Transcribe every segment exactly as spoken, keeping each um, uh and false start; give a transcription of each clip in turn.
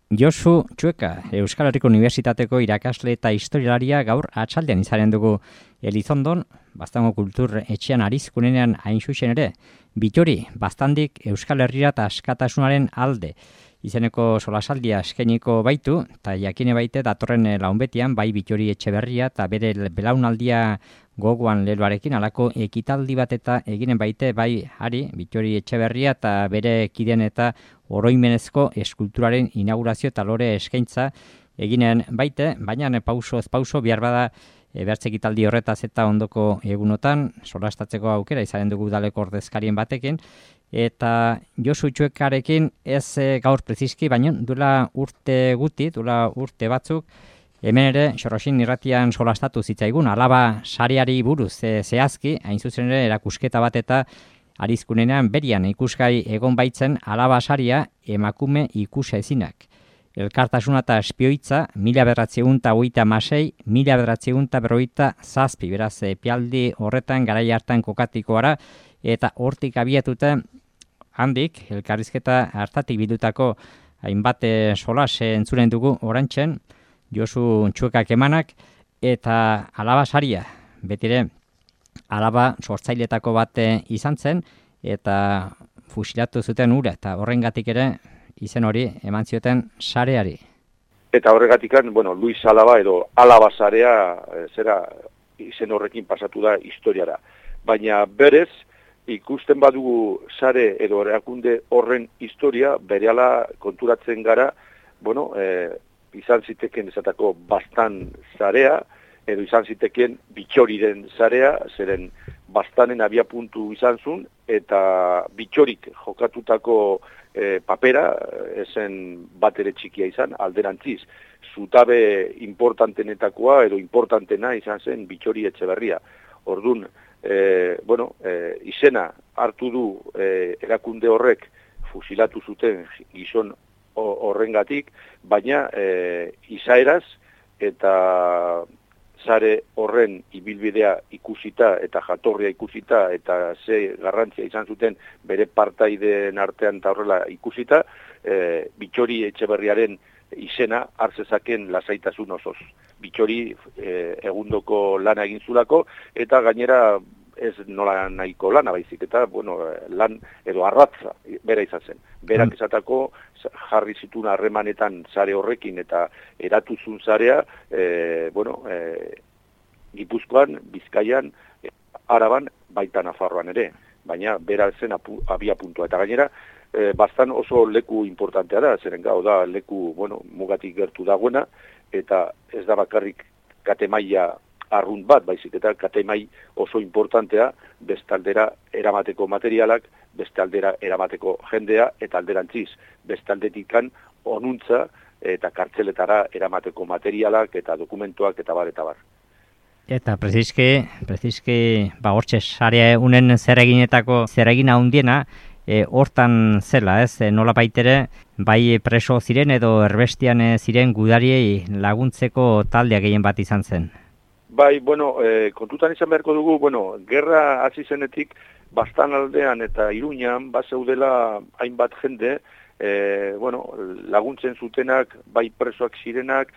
Josu Txueka, Euskal Herriko Unibertsitateko irakasle eta historialaria gaur atxaldean izanen dugu Elizondon, Baztango Kultur Etxean arizkunenean hain zuzen ere, Bittori, Baztandik Euskal Herria eta askatasunaren alde. Izeneko solasaldia eskainiko baitu, eta jakine baite datorren launbetian, bai Bittori Etxeberria eta bere belaunaldia gogoan leloarekin, alako ekitaldi bat eta eginen baite, bai hari, Bittori Etxeberria eta bere kiden eta oroimenezko eskulturaren inaugurazio eta lore eskaintza eginen baite, baina pauso ez pauso behar bada e, bertze ekitaldi horretaz eta ondoko egunotan solastatzeko aukera izanen dugu udaleko ordezkarien batekin, eta Josu Txuekarekin ez e, gaur preziski, baina duela urte guti, duela urte batzuk, hemen ere, Xorroxin irratian solastatu zitzaigun, alaba sareari buruz e, zehazki, hain zuzen ere erakusketa bat eta arizkunenean berian ikusgai egon baitzen alaba saria emakume ikusa ezinak. Elkartasuna eta espioitza, mila bederatziehun eta hogeita hamasei, mila bederatziehun eta berrogeita zazpi, beraz, epialdi horretan garai hartan kokatikoara, eta hortik abiatuta handik, elkarrizketa hartatik bidutako hainbat solas entzuren dugu orantzen, Josu Txuekak emanak, eta alaba saria, betire, alaba sortzailetako bat izan zen, eta fusilatu zuten ura, eta horrengatik ere izen hori eman zioten sareari. Eta horregatikan, bueno, Luis Alaba edo Alaba sarea zera izen horrekin pasatu da historiara. Baina berez, ikusten badugu sare edo erakunde horren historia, berehala konturatzen gara, bueno, e, izan ziteken esatako Baztan sarea, edo izan zitekien Bitxoriren sarea, zeren Baztanen abia puntu izan zuen, eta Bitxorik jokatutako e, papera, esen bat ere txikia izan, alderantziz. Zutabe importantenetakoa, edo importantena izan zen Bitxori Etxeberria. Ordun, e, bueno, e, izena hartu du e, erakunde horrek fusilatu zuten gizon horrengatik, baina e, izaeraz eta sare horren ibilbidea ikusita eta jatorria ikusita eta ze garrantzia izan zuten bere partaideen artean eta horrela ikusita, e, Bitxori Etxeberriaren izena hartzezaken lasaitasun osoz. Bitxori e, egundoko lana egin zulako eta gainera ez nola nahiko lana baizik, eta bueno, lan edo arratza bera izan zen. Berak esatako jarri zituen harremanetan sare horrekin eta eratuzun sarea, e, bueno, e, Gipuzkoan, Bizkaian, e, Araban, baita Nafarroan ere, baina bera zen apu, abia puntua. Eta gainera, e, Baztan oso leku importantea da, zeren gau da leku, bueno, mugatik gertu dagoena, eta ez da bakarrik katemaia arrunt bat, baizik eta katemai oso importantea, bestaldera eramateko materialak, bestaldera eramateko jendea, eta alderantziz, bestaldetikan onuntza eta kartzeletara eramateko materialak eta dokumentuak eta bar eta bar. Eta preziski, preziski, ba hortxe sare unen zereginetako zeregina handiena, e, hortan zela, ez, e, nola baitere, bai preso ziren edo erbestian ziren gudariei laguntzeko taldea gehien bat izan zen. Bai, bueno, e, kontutan izan beharko dugu, bueno, gerra hasi zenetik Baztan aldean eta Iruñan bazeudela hainbat jende, e, bueno, laguntzen zutenak, bai presoak zirenak,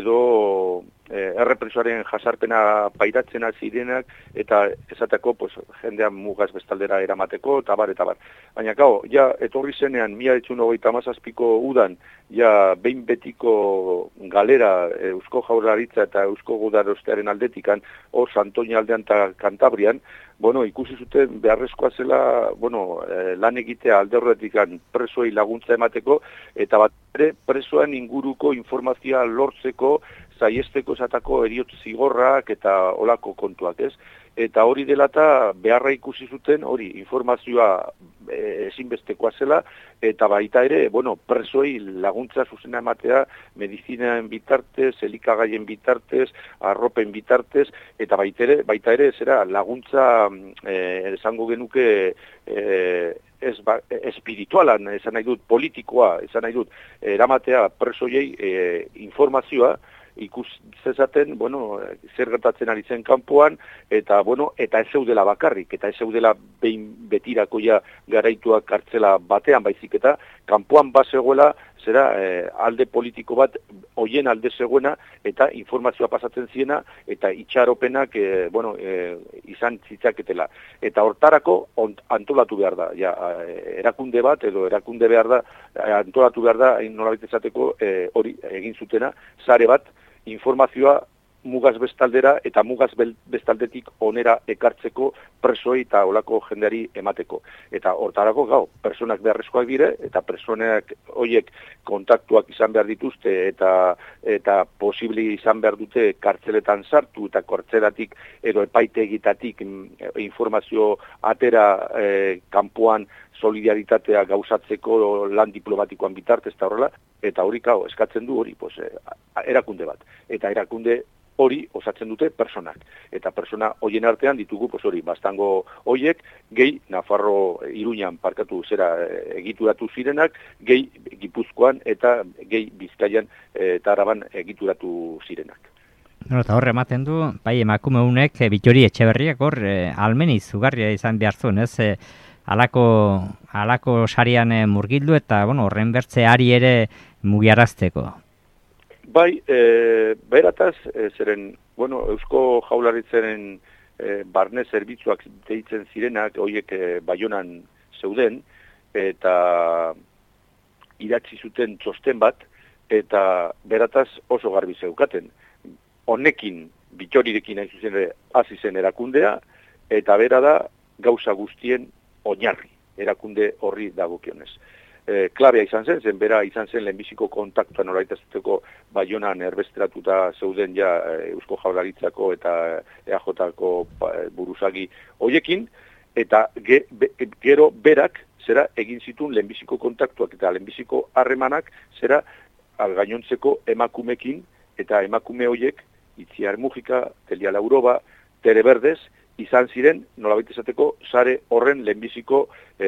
edo e, errepresoaren jasarpena pairatzena zirenak, eta esateko, pues, jendean mugaz bestaldera eramateko, eta bar, eta bar. Baina, gau, ja, etorri zenean, mila etxun hogeita hamazazpiko udan, ja, behin betiko galera Eusko Jaurlaritza eta Eusko Gudarostearen aldetikan, o Santoña aldean eta Kantabrian, bueno, ikusi zuten beharrezkoa zela, bueno, eh, lan egitea alde horretikan presoei laguntza emateko, eta bat ere presoen inguruko informazioa lortzeko, zaiesteko esatako eriotz zigorrak eta olako kontuak, ez? Eta hori dela eta beharra ikusi zuten, hori, informazioa e, ezinbestekoa zela, eta baita ere, bueno, presoei laguntza zuzena ematea, medizinaen bitartez, elikagaien bitartez, arropen bitartez, eta baita ere, baita ere zera laguntza e, esango genuke e, ez ba, espiritualan, esan nahi dut, politikoa, esan nahi dut, eramatea presoiei e, informazioa, ikus zezaten, bueno, zer gertatzen ari zen kanpoan, eta, bueno, eta ez zeudela bakarrik, eta ez zeudela behin betirakoia garaituak kartzela batean baizik, eta kanpoan bazegoela zera eh, alde politiko bat hoien alde zegoena eta informazioa pasatzen ziena eta itxaropenak eh, bueno, eh, izan zitzaketela. Eta hortarako ont, antolatu behar da. Ja, erakunde bat edo erakunde behar da, antolatu behar da, nolabait esateko eh, hori egin zutena, sare bat, informazioa mugaz bestaldera eta mugaz bestaldetik onera ekartzeko presoi eta olako jendeari emateko. Eta hortarako gau, personak beharrezkoak dire, eta personak horiek kontaktuak izan behar dituzte eta eta posibili izan behar dute kartzeletan sartu eta kartzelatik edo epaitegitatik informazio atera eh, kanpoan solidaritatea gauzatzeko lan diplomatikoan bitartez eta horrela, eta hori gau, eskatzen du hori, pues, eh, erakunde bat. Eta erakunde hori osatzen dute personak. Eta persona hoien artean ditugu, pues hori, bastango hoiek, gehi Nafarro Iruñan parkatu zera egituratu zirenak, gehi Gipuzkoan eta gehi Bizkaian eta Araban egituratu zirenak. No, eta horre ematen du, bai emakume unek, Bittori Etxeberriak hor, e, almeni zugarria izan behar zuen, ez? E, alako, alako sarian e, murgildu eta, bueno, horren bertze ari ere mugiarazteko. Bai, e, berataz, e, zeren, bueno, Eusko Jaurlaritzaren e, barne zerbitzuak deitzen zirenak, horiek e, Baionan zeuden, eta idatzi zuten txosten bat, eta berataz oso garbi zeukaten. Honekin, Bittorirekin hain zuzen ere, hasi zen erakundea, eta bera da gauza guztien oinarri, erakunde horri dagokionez. E, klabea izan zen, zen bera izan zen lehenbiziko kontaktuan oraitazuteko Baionan erbesteratuta zeuden ja Eusko Jaurlaritzako eta E A Jko buruzagi hoiekin, eta ge, be, gero berak zera egin zituen lehenbiziko kontaktuak eta lehenbiziko harremanak zera gainontzeko emakumekin eta emakume hoiek Itziar Mujika, Telia Lauroba, Tere Berdez, izan ziren nolabait esateko sare horren lehenbiziko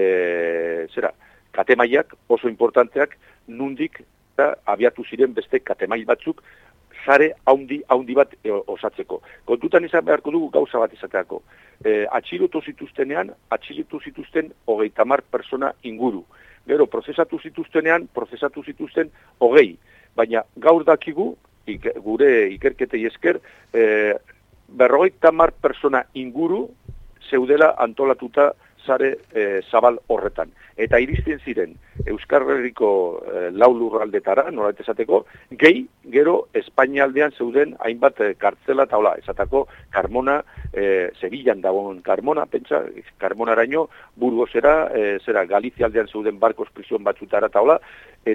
e, zera katemaiak oso importanteak nundik eta abiatu ziren beste katemail batzuk sare haundi haundi bat e, osatzeko. Kontutan izan beharko dugu gauza bat izateako. E, atxilotu zituztenean, atxilotu zituzten hogeita hamar persona inguru. Gero, prozesatu zituztenean, prozesatu zituzten hogei. Baina gaur dakigu, ik, gure ikerketei esker, e, berrogeita hamar persona inguru zeudela antolatuta sare e, zabal horretan. Eta iristen ziren Euskal Herriko e, lau lurraldetara, nolabait esateko, gehi, gero, Espainia aldean zeuden hainbat e, kartzela eta hola, esatako Carmona, e, Sevillan dagoen Carmona, pentsa, Carmonaraino, Burgosera, e, zera, Galizia aldean zeuden barkos prision batzutara eta hola,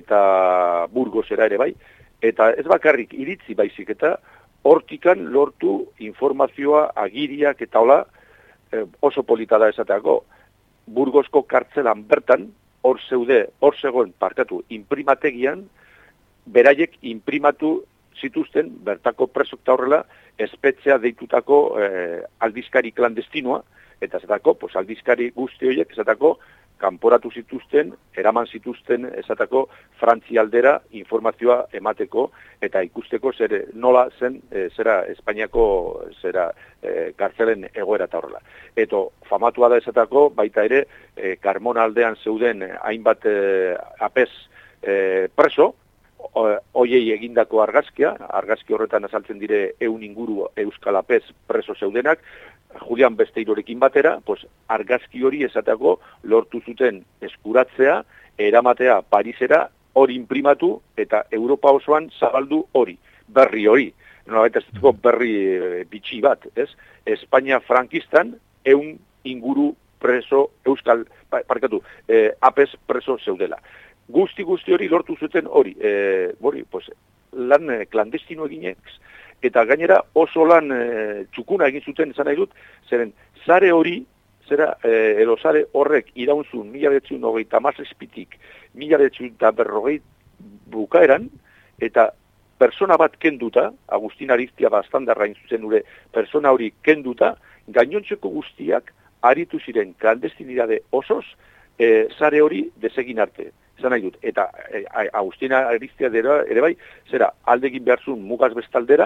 eta Burgosera ere bai, eta ez bakarrik iritzi baizik eta hortikan lortu informazioa, agiriak eta hola, e, oso polita da esateako, Burgosko kartzelan bertan, hor zeude, hor zegoen parkatu, imprimategian, beraiek imprimatu zituzten, bertako presok eta horrela, espetzea deitutako eh, aldizkari klandestinoa, eta esatako, pues, aldizkari guzti horiek, esatako, kanporatu zituzten, eraman zituzten, esatako, Frantzialdera informazioa emateko, eta ikusteko zer nola zen, e, zera Espainiako zera e, kartzelen egoera eta horrela. Eto, famatua da esatako, baita ere, e, Carmona aldean zeuden hainbat e, apez e, preso, hoiei egindako argazkia, argazki horretan azaltzen dire eun inguru euskal apez preso zeudenak, Julian Besteirorekin batera, pues, argazki hori esateko lortu zuten eskuratzea, eramatea Parisera, hori imprimatu eta Europa osoan zabaldu hori, berri hori. Nolabait ez dugu berri e, bitxi bat, ez? Espainia frankistan eun inguru preso euskal, parkatu, e, apez preso zeudela. Guzti guzti hori lortu zuten hori, e, hori, pues, lan e, klandestino eginek, eta gainera oso lan e, txukuna egin zuten esan nahi dut, zeren zare hori, zera, e, edo zare horrek iraunzun mila behatziun hogeita hamazazpitik, mila behatziun eta berrogei bukaeran, eta persona bat kenduta, Agustin Ariztia bastandarra zuzen ure, persona hori kenduta, gainontzeko guztiak aritu ziren klandestinidade osoz, e, zare hori desegin arte. Zan nahi dut, eta e, Agustin Ariztia ere bai, zera, aldegin behar zuen mugaz bestaldera,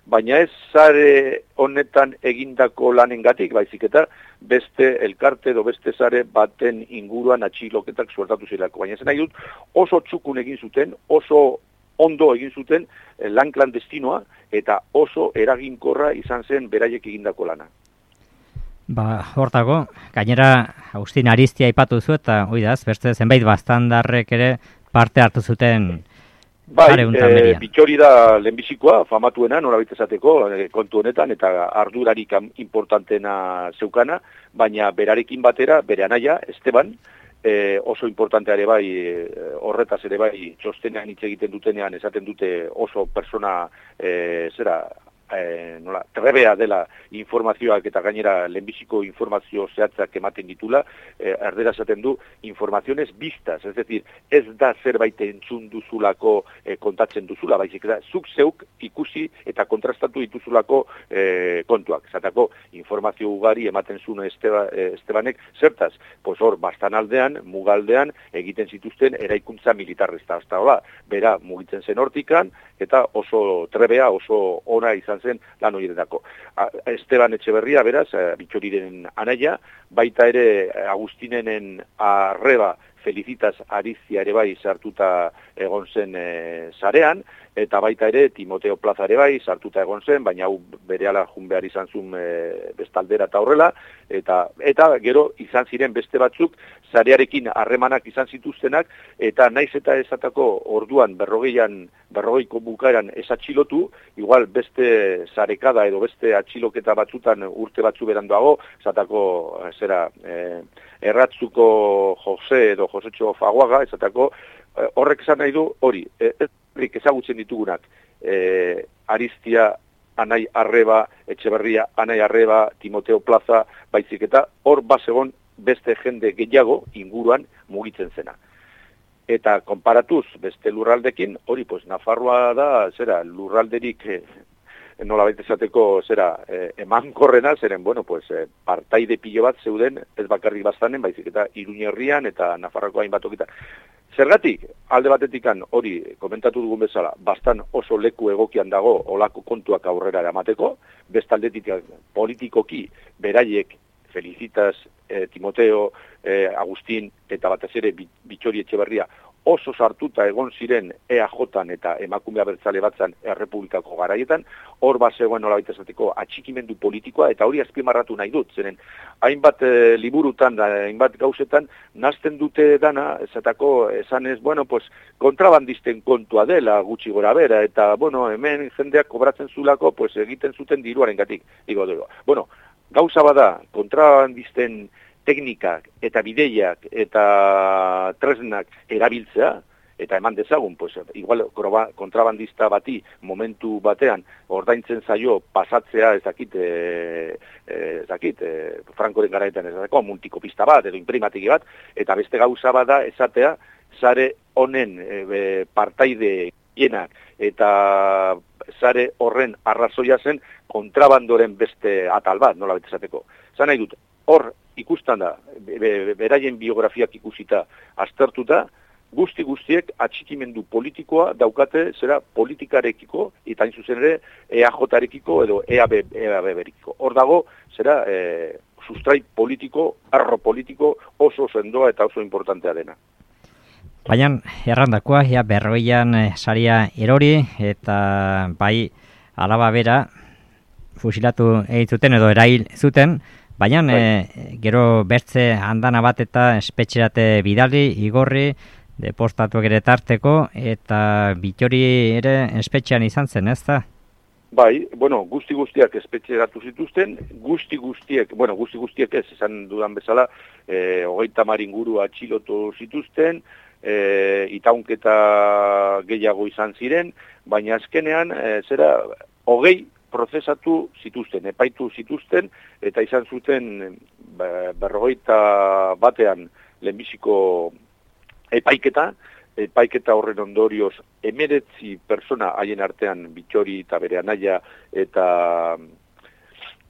baina ez sare honetan egindako lanengatik, baizik eta beste elkarte edo beste sare baten inguruan atxiloketak suertatu zirelako. Baina ez nahi dut oso txukun egin zuten, oso ondo egin zuten lan klandestinoa eta oso eraginkorra izan zen beraiek egindako lana. Ba, hortago, gainera Agustin Ariztia aipatu zu eta oidaz, beste zenbait bastandarrek ere parte hartu zuten bai, e, Bitxori da lehenbizikoa, famatuena, norabait esateko, e, kontu honetan, eta ardurarik importantena zeukana, baina berarekin batera, bere anaia, Esteban, e, oso importantea ere bai, e, horretaz ere bai, txostenean hitz egiten dutenean, esaten dute oso persona, e, zera, E, nola, trebea dela informazioak eta gainera lehenbiziko informazio zehatzak ematen ditula, e, erdera esaten du informaziones biztas, ez decir, ez da zerbait entzun duzulako e, kontatzen duzula, baizik da, zuk zeuk ikusi eta kontrastatu dituzulako e, kontuak. Zatako, informazio ugari ematen zuen Esteba, e, Estebanek, zertaz, pues hor, bastan aldean, mugaldean, egiten zituzten eraikuntza militarrezta, hasta hola, bera mugitzen zen hortikan, eta oso trebea, oso ona izan zen lan horietako. Esteban Etxeberria, beraz, Bitxoriren anaia, baita ere Agustinenen arreba Felicitas Ariztia ere bai sartuta egon zen e, sarean, eta baita ere Timoteo Plaza ere bai sartuta egon zen, baina hau berehala jun behar izan zuen e, bestaldera eta horrela, eta, eta gero izan ziren beste batzuk sarearekin harremanak izan zituztenak, eta naiz eta esatako orduan berrogeian, berrogeiko bukaeran esatxilotu, igual beste sarekada edo beste atxiloketa batzutan urte batzu beranduago, esatako zera e, erratzuko Jose edo Josetxo Faguaga, esatako e, horrek esan nahi du hori, e, ez ezagutzen ditugunak, e, Ariztia, Anai Arreba, Etxeberria, Anai Arreba, Timoteo Plaza, baizik eta hor basegon beste jende gehiago inguruan mugitzen zena. Eta konparatuz beste lurraldekin, hori, pues, Nafarroa da, zera, lurralderik eh, nola baita esateko, zera, eh, emankorrena, zeren, bueno, pues, eh, partaide pilo bat zeuden, ez bakarrik bastanen, baizik eta Iruñerrian eta Nafarroko hainbat okita. Zergatik, alde batetikan hori komentatu dugun bezala, bastan oso leku egokian dago olako kontuak aurrera eramateko, bestaldetik politikoki beraiek Felicitas, eh, Timoteo, eh, Agustin eta batez ere Bitxori Etxeberria oso sartuta egon ziren E A J-an eta emakume abertzale batzan Errepublikako garaietan, hor bat zegoen nolabait esateko atxikimendu politikoa, eta hori azpimarratu nahi dut, zeren hainbat e, liburutan, hainbat gauzetan, nazten dute dana, esatako, esan ez, bueno, pues, kontrabandisten kontua dela gutxi gora bera, eta, bueno, hemen jendeak kobratzen zulako, pues, egiten zuten diruaren gatik, digo, digo. Bueno, gauza bada, kontrabandisten teknikak eta bideiak eta tresnak erabiltzea, eta eman dezagun, pues, igual kontrabandista bati momentu batean ordaintzen zaio pasatzea ez dakit, e, ez dakit, e, Frankoren garaetan ez dakit, multikopista bat edo imprimatiki bat, eta beste gauza bada esatea, sare honen e, partaide hienak eta sare horren arrazoia zen kontrabandoren beste atal bat, nola bete esateko. Zan nahi dut, hor ikustan da, be, beraien biografiak ikusita aztertuta, guzti guztiek atxikimendu politikoa daukate zera politikarekiko, eta hain zuzen ere E A J-arekiko edo E A B berekiko. Hor dago, zera, e, sustrai politiko, arro politiko oso sendoa eta oso importantea dena. Baina, errandakoa, ja, berroian e, saria erori, eta bai, alaba bera, fusilatu egin edo erail zuten, baina e, gero bertze andana bat eta espetxerate bidali, igorri, depostatuak ere tarteko, eta Bitxori ere espetxean izan zen, ez da? Bai, bueno, guzti guztiak espetxeratu zituzten, guzti guztiek, bueno, guzti guztiek ez, esan dudan bezala, e, hogeita mar inguru atxilotu zituzten, e, itaunketa gehiago izan ziren, baina azkenean, e, zera, hogei prozesatu zituzten, epaitu zituzten, eta izan zuten berrogeita batean lehenbiziko epaiketa, epaiketa horren ondorioz emeretzi persona haien artean Bitxori eta bere anaia eta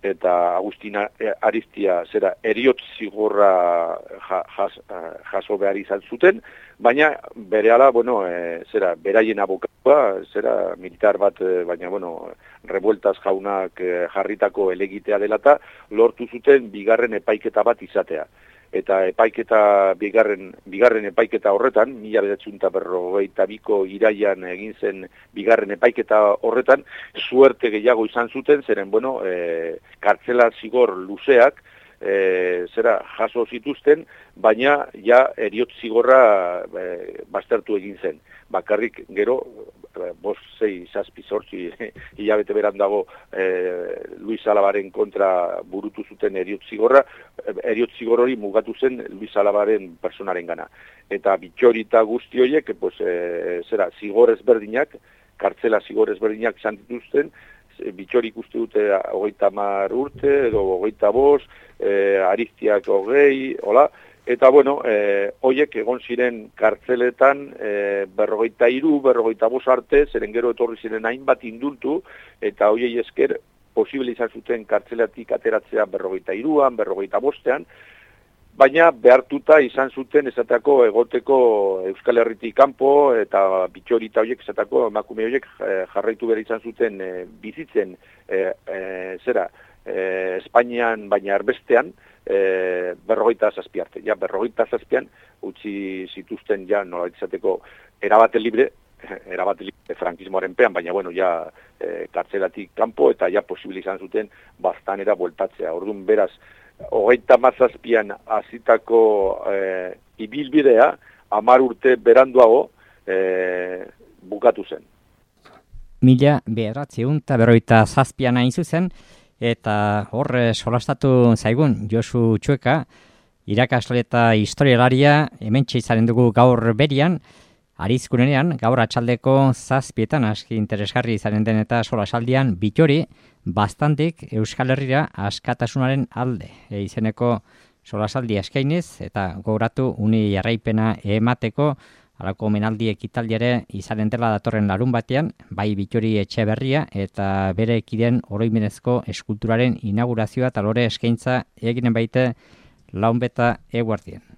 eta Agustina Ariztia zera eriotz zigorra jas, jaso behar izan zuten, baina berehala, bueno, e, zera, beraien abokatua, zera, militar bat, e, baina, bueno, revueltas jaunak e, jarritako elegitea dela eta lortu zuten bigarren epaiketa bat izatea. Eta epaiketa, bigarren, bigarren epaiketa horretan, mila bederatziehun eta berrogeita biko iraian egin zen bigarren epaiketa horretan, suerte gehiago izan zuten, zeren, bueno, e, kartzela zigor luzeak, e, zera, jaso zituzten, baina ja eriotz zigorra e, baztertu egin zen. Bakarrik gero, bost, sei, zazpi, zortzi, hilabete beran dago e, Luis Alabaren kontra burutu zuten eriotz zigorra, eriotz zigor hori mugatu zen Luis Alabaren personaren gana. Eta Bitxori eta guzti horiek, pues, e, zera, zigor ezberdinak, kartzela zigor ezberdinak izan dituzten, Bitxorik uste dute hogeita hamar urte, edo hogeita bost, e, Ariztiak hogei, hola, eta bueno, e, hoiek egon ziren kartzeletan e, berrogeita hiru, berrogeita bost arte, zeren gero etorri ziren hainbat indultu, eta hoiei esker posible izan zuten kartzelatik ateratzea berrogeita hiruan, berrogeita bostean, baina behartuta izan zuten esatako egoteko Euskal Herritik kanpo eta Bitxori eta horiek esatako emakume horiek jarraitu behar izan zuten e, bizitzen e, e, zera e, Espainian baina erbestean e, berrogeita zazpi arte. Ja, berrogeita zazpian utzi zituzten ja nola izateko erabate libre, erabate libre frankismoaren pean, baina bueno, ja e, kartzelatik kanpo eta ja posible izan zuten baztanera bueltatzea. Orduan beraz, hogeita mazazpian azitako e, ibilbidea, hamar urte beranduago e, bukatu zen. Mila bederatziehun eta berrogeita zazpian hain zuzen, eta hor solastatu zaigun Josu Txueka, irakasle eta historialaria, hementxe izaren dugu gaur berian, Arizkunenean, gaur atxaldeko zazpietan aski interesgarri izaren den eta solasaldian Bitxori, bastantik Euskal Herrira askatasunaren alde e, izeneko solasaldi eskainiz eta gogoratu uni jarraipena emateko halako omenaldi ekitaldiare izanen dela datorren larun batean, bai Bitxori Etxeberria eta bere kideen oroimenezko eskulturaren inaugurazioa eta lore eskaintza eginen baite Launbeta eguardien.